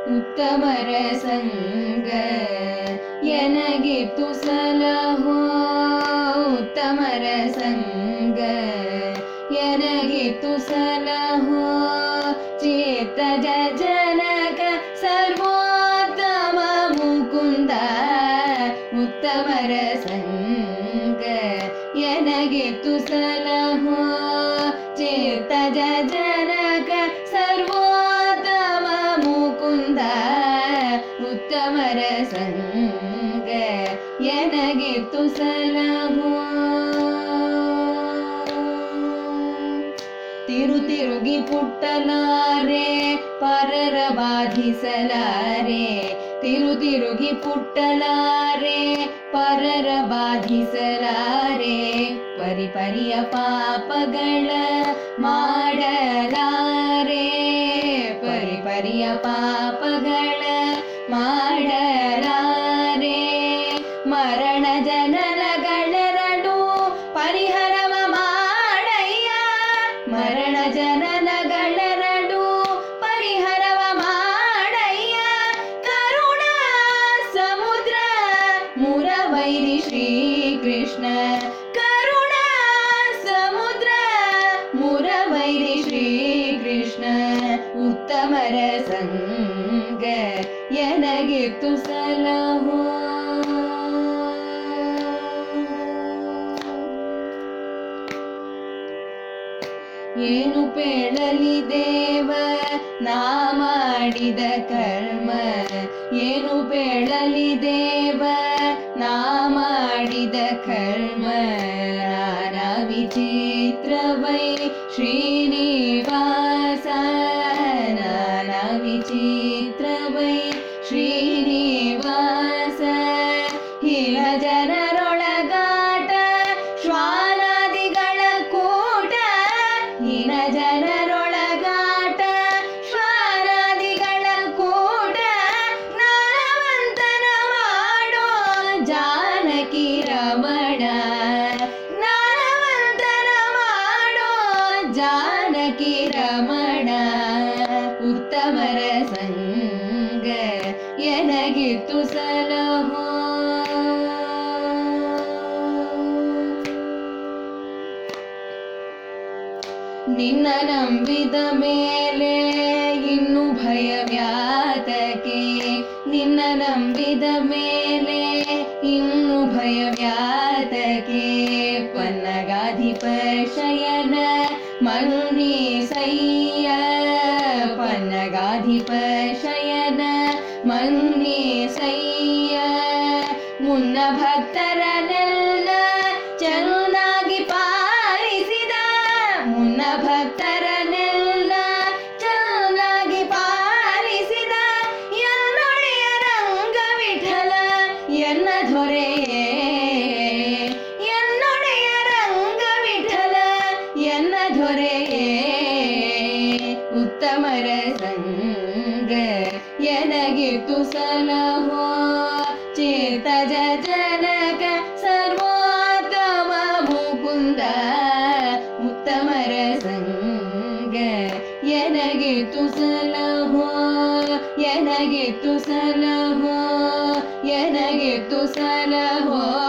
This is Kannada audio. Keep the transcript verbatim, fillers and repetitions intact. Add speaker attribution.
Speaker 1: ಉತ್ತಮರ ಸಂಗ ಎನಗಿತ್ತು ಸಲಹೋ ಉತ್ತಮರ ಸಂಗ ಎನಗಿತ್ತು ಸಲಹೋ ಚೇತಜ ಜನಕ ಸರ್ವೋತ್ತಮ ಮುಕುಂದ ಉತ್ತಮರ ಸಂಗ ಎನಗಿತ್ತು ಸಲಹೋ ಚೇತಜ ಜನಕ ಸರ್ವೋತ್ತಮ ಮುಕುಂದ ಉತ್ತಮರ ಸಂಗ ಎನಗಿತ್ತು ಸಲಹೋ ತಿರು ತಿರುಗಿ ಪುಟ್ಟಲಾರೆ ಪರರ ಬಾಧಿಸಲಾರೆ ತಿರು ತಿರುಗಿ ಪುಟ್ಟಲಾರೆ ಪರರ ಬಾಧಿಸಲಾರೆ ಪರಿಪರಿಯ ಪಾಪಗಳ ಮಾಡಲಾರೆ ಪರಿಪರಿಯ ಪಾಪಗಳ ಮಾಡಲಾರೆ ಮರಣ ಜನನಗಳೆರಡು ಪರಿಹರವ ಮಾಡಯ್ಯ ಮರಣ ಜನನಗಳೆರಡು ಪರಿಹರವ ಮಾಡಯ್ಯ ಕರುಣಾ ಸಮುದ್ರ ಮುರವೈರಿ ಶ್ರೀಕೃಷ್ಣ ಕರುಣಾ ಸಮುದ್ರ ಮುರವೈರಿ ಶ್ರೀಕೃಷ್ಣ ಉತ್ತಮರ ಸಂಗ ಎನಗಿತ್ತು ಸಲಹೋ ಏನು ಪೇಳಲಿ ದೇವ ನಾ ಮಾಡಿದ ಕರ್ಮ ಏನು ಪೇಳಲಿ ದೇವ ನಾ ಮಾಡಿದ ಕರ್ಮ ನಾನಾ ವಿಚಿತ್ರವೈ ಶ್ರೀನಿವಾಸ ನಾನಾ ವಿಚಿತ್ರವೈ ಶ್ರೀನಿವಾಸ ಹಿರ ಜನರೊಳಗಾಟ ಶ್ವಾನಾದಿಗಳ ಕೂಟ ಹಿನ ಜನರೊಳಗಾಟ ಶ್ವಾನಾದಿಗಳ ಕೂಟ ನಾನವಂತನ ಮಾಡೋ ಜಾನಕಿ ರಮಣ ನಾನವಂತನ ಮಾಡೋ ಜಾನಕಿ ರಮಣ ಉತ್ತಮರ ಸಂಗ ಎನಗಿತ್ತು ಸಲಹೋ ನಿನ್ನ ನಂಬಿದ ಮೇಲೆ ಇನ್ನು ಭಯವ್ಯಾತಕೆ ನಿನ್ನ ನಂಬಿದ ಮೇಲೆ ಇನ್ನು ಭಯವ್ಯಾತಕೆ ಪನ್ನಗಾಧಿಪ ಶಯನ ಮನ್ನೀಸಯ್ಯ ಪನ್ನಗಾಧಿಪ ಶಯನ ಮನ್ನೀಸಯ್ಯ ಮುನ್ನ ಭಕ್ತರನೆಲ್ಲ ಚೆನ್ನಾಗಿ ಪಾಲಿಸಿದ ಮುನ್ನ ಭಕ್ತರನೆಲ್ಲ ಚೆನ್ನಾಗಿ ಪಾಲಿಸಿದ ಎನ್ನೊಡೆಯ ರಂಗ ವಿಠಲ ಎನ್ನ ದೊರೆಯೇ ಎನ್ನೊಡೆಯ ರಂಗ ವಿಠಲ ಎನ್ನ ದೊರೆಯೇ ಉತ್ತಮರ ಸಂಗ ಎನಗಿತ್ತು ಸಲಹೋ ಚೇತಜ ಜನಕ ಸರ್ವೋತ್ತಮ ಮುಕುಂದ ಉತ್ತಮರ ಸಂಗ ಎನಗಿತ್ತು ಸಲಹೋ ಎನಗಿತ್ತು ಸಲಹೋ ಎನಗಿತ್ತು ಸಲಹೋ